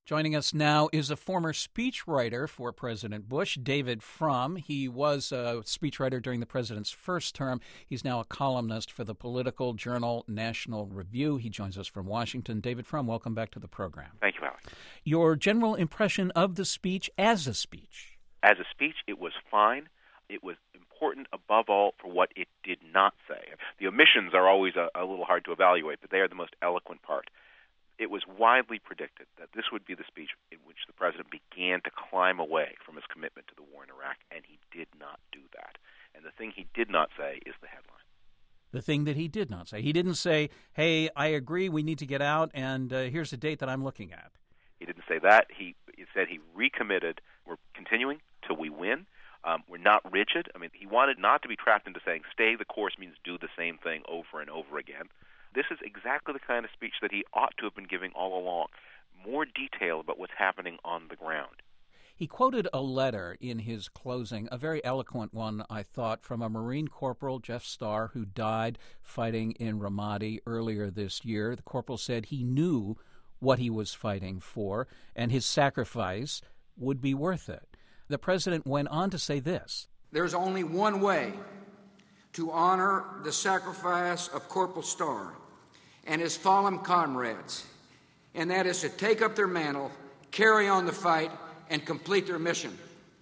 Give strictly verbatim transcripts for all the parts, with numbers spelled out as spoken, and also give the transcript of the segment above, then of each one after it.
Joining us now is a former speechwriter for President Bush, David Frum. He was a speechwriter during the president's first term. He's now a columnist for the political journal National Review. He joins us from Washington. David Frum, welcome back to the program. Thank you, Alex. Your general impression of the speech as a speech? As a speech, it was fine. It was important, above all, for what it did not say. The omissions are always a, a little hard to evaluate, but they are the most eloquent part. It was widely predicted that this would be the speech in which the president began to climb away from his commitment to the war in Iraq, and he did not do that. And the thing he did not say is the headline. The thing that he did not say. He didn't say, hey, I agree, we need to get out, and uh, here's the date that I'm looking at. He didn't say that. He, he said he recommitted. We're continuing till we win. Um, we're not rigid. I mean, he wanted not to be trapped into saying stay the course means do the same thing over and over again. This is exactly the kind of speech that he ought to have been giving all along. More detail about what's happening on the ground. He quoted a letter in his closing, a very eloquent one, I thought, from a Marine Corporal, Jeff Starr, who died fighting in Ramadi earlier this year. The corporal said he knew what he was fighting for, and his sacrifice would be worth it. The president went on to say this. There's only one way to honor the sacrifice of Corporal Starr and his fallen comrades, and that is to take up their mantle, carry on the fight, and complete their mission.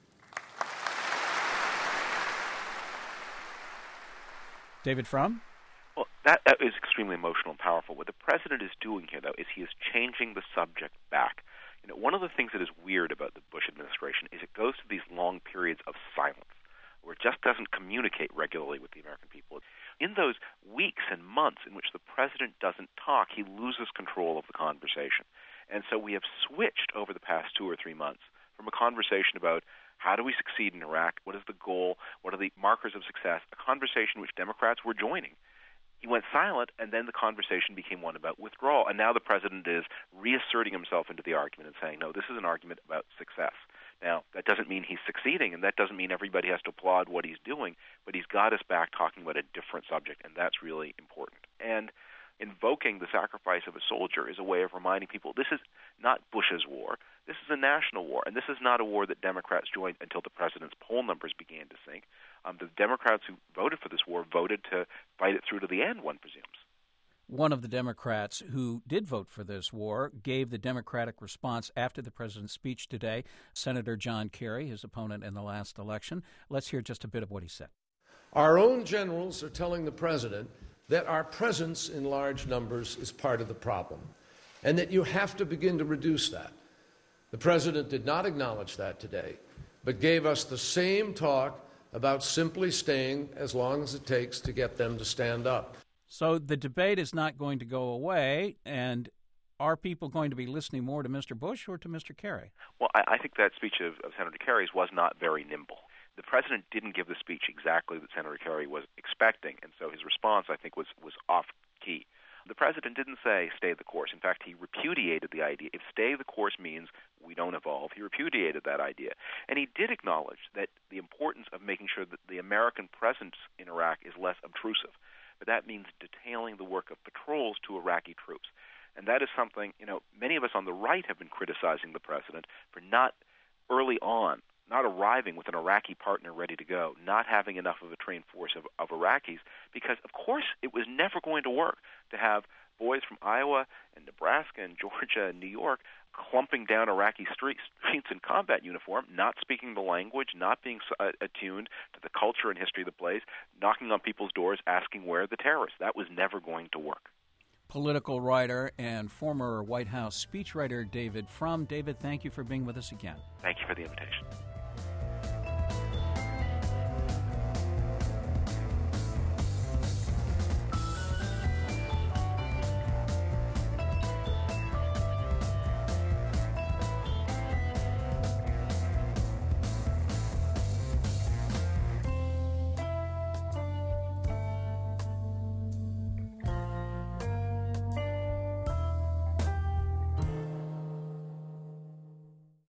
David Frum? Well, that, that is extremely emotional and powerful. What the president is doing here, though, is he is changing the subject back. You know, one of the things that is weird about the Bush administration is it goes to these long periods of silence, where it just doesn't communicate regularly with the American people. In those weeks and months in which the president doesn't talk, he loses control of the conversation. And so we have switched over the past two or three months from a conversation about how do we succeed in Iraq, what is the goal, what are the markers of success, a conversation which Democrats were joining. He went silent, and then the conversation became one about withdrawal. And now the president is reasserting himself into the argument and saying, no, this is an argument about success. Now, that doesn't mean he's succeeding, and that doesn't mean everybody has to applaud what he's doing, but he's got us back talking about a different subject, and that's really important. And invoking the sacrifice of a soldier is a way of reminding people this is not Bush's war. This is a national war, and this is not a war that Democrats joined until the president's poll numbers began to sink. Um, the Democrats who voted for this war voted to fight it through to the end, one presumes. One of the Democrats who did vote for this war gave the Democratic response after the president's speech today, Senator John Kerry, his opponent in the last election. Let's hear just a bit of what he said. Our own generals are telling the president that our presence in large numbers is part of the problem, and that you have to begin to reduce that. The president did not acknowledge that today, but gave us the same talk about simply staying as long as it takes to get them to stand up. So the debate is not going to go away, and are people going to be listening more to Mister Bush or to Mister Kerry? Well, I, I think that speech of, of Senator Kerry's was not very nimble. The president didn't give the speech exactly that Senator Kerry was expecting, and so his response, I think, was, was off-key. The president didn't say, stay the course. In fact, he repudiated the idea. If stay the course means we don't evolve, he repudiated that idea. And he did acknowledge that the importance of making sure that the American presence in Iraq is less obtrusive. But that means detailing the work of patrols to Iraqi troops. And that is something, you know, many of us on the right have been criticizing the president for not early on, not arriving with an Iraqi partner ready to go, not having enough of a trained force of, of Iraqis, because, of course, it was never going to work to have boys from Iowa and Nebraska and Georgia and New York clumping down Iraqi streets, streets in combat uniform, not speaking the language, not being uh, attuned to the culture and history of the place, knocking on people's doors, asking where are the terrorists. That was never going to work. Political writer and former White House speechwriter David Frum. David, thank you for being with us again. Thank you for the invitation.